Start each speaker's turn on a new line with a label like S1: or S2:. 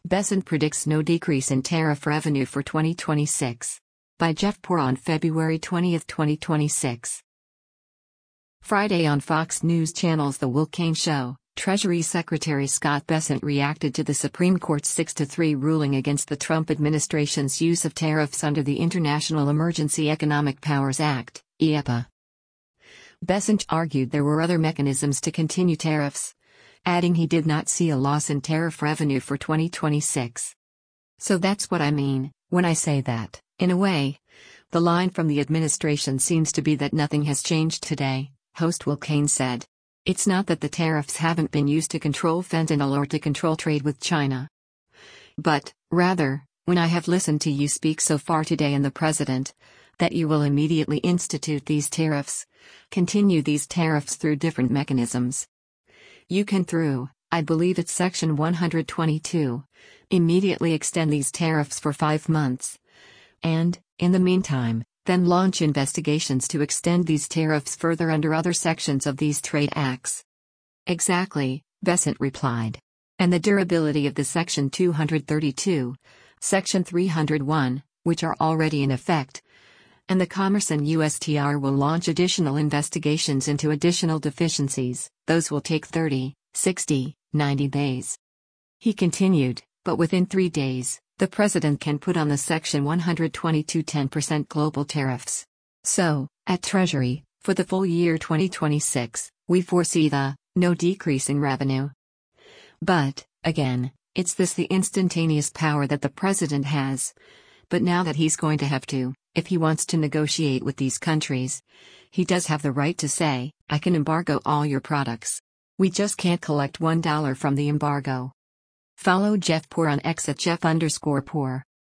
S1: Bessent predicts no decrease in tariff revenue for 2026. By Jeff Poor on February 20, 2026. Friday on Fox News Channel's The Will Cain Show, Treasury Secretary Scott Bessent reacted to the Supreme Court's 6-3 ruling against the Trump administration's use of tariffs under the International Emergency Economic Powers Act, IEEPA. Bessent argued there were other mechanisms to continue tariffs, adding he did not see a loss in tariff revenue for 2026. So that's what I mean when I say that, in a way. The line from the administration seems to be that nothing has changed today, host Will Cain said. It's not that the tariffs haven't been used to control fentanyl or to control trade with China. But, rather, when I have listened to you speak so far today and the president, that you will immediately institute these tariffs, continue these tariffs through different mechanisms. You can through, I believe it's Section 122, immediately extend these tariffs for 5 months. And, in the meantime, then launch investigations to extend these tariffs further under other sections of these trade acts. Exactly, Bessent replied. And the durability of the Section 232, Section 301, which are already in effect, and the Commerce and USTR will launch additional investigations into additional deficiencies, those will take 30, 60, 90 days. He continued, but within 3 days, the president can put on the Section 122 10% global tariffs. So, at Treasury, for the full year 2026, we foresee no decrease in revenue. But, again, it's the instantaneous power that the president has. But now that he's going to have to, if he wants to negotiate with these countries, he does have the right to say, I can embargo all your products. We just can't collect $1 from the embargo. Follow Jeff Poor on X at Jeff_Poor.